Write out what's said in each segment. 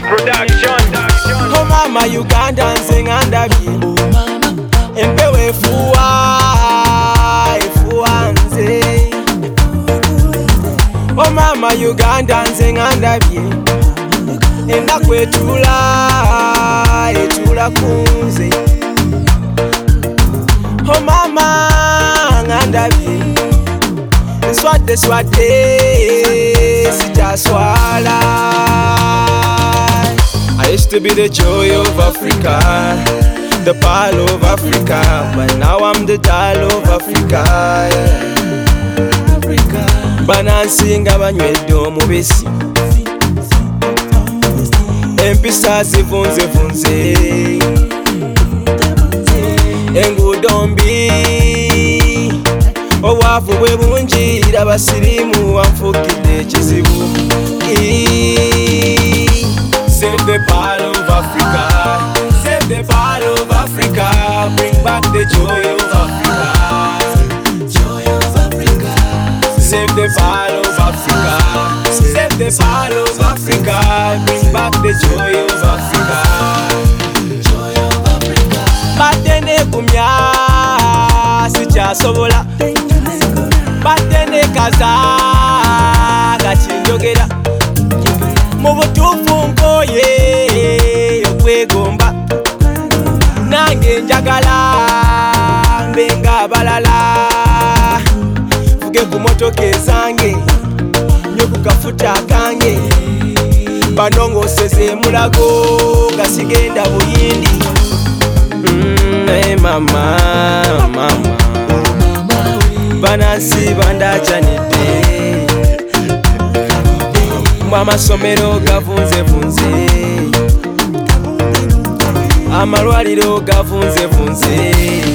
Production. Oh mama Uganda nze ngandabye empewo efuwa nze. Oh mama Uganda nze ngandabye ennaku etula kunze. Oh mama ngandabye nswadde sikyaswala. I used to be the joy of Africa, the pearl of Africa, but now I'm the dial of Africa. Banansinga banywedde omubisi, empisa zivunzevunze, enguudo mbi, obwavu bwe bungi, abasirimu banfukidde ekizibu. Save the pearl of Africa, save the pearl of Africa, bring back the joy of Africa, joy of Africa. Save the pearl of Africa, save the pearl of Africa, bring back the joy of Africa, joy of Africa. Batene kumya sikyasobola, batene kaza gakinjogera, mu butuufu nkoye okwegomba, nange njagala mbe ng'abalala, fuge ku motoka ezange nyo ku kafuta kange, banongoseze mulago nga sigenda buyindi. Hey mama, mama banansi bandajanidde, amasomero gavunzevunze, amalwaliro gavunzevunze.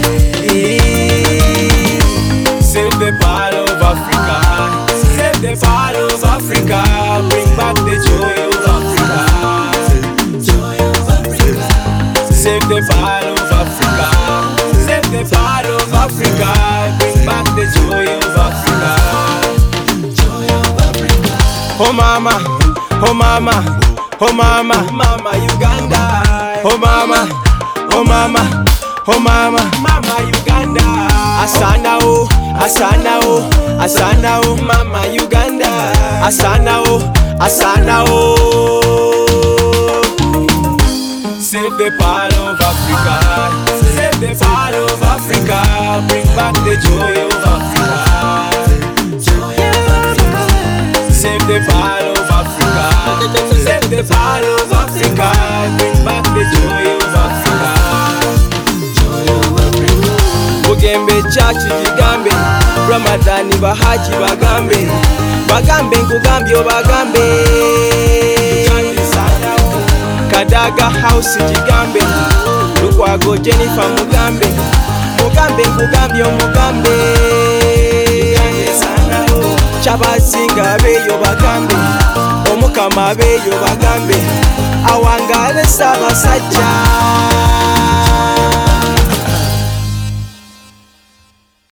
Save the pearl of Africa, save the pearl of Africa, bring back the joy of Africa, joy of Africa. Save the pearl of Africa, save the pearl of Africa, bring back the joy of Africa, joy of Africa. Oh mama, oh mama, oh mama, mama Uganda. Oh mama, oh mama, oh mama, mama Uganda. Asana oh, asana oh, asana oh, mama Uganda. Asana oh, asana oh. Save the pearl of Africa, save the pearl of Africa, bring back the joy of Africa, joy of Africa. Save the pearl of Africa, save the pearl of Africa, bring back the joy of Africa, joy of Africa. Bugembe chachi gigambe, Ramadani bahaji bagambe, bagambe nkugambye obagambe. Kadaga house gigambe, Lukwago Jennifer mugambe, mugambe nkugambye omugambe. Kyabasinga abeeyo bagambe, omukama abeeyo bagambe, awangale Ssaabasajja.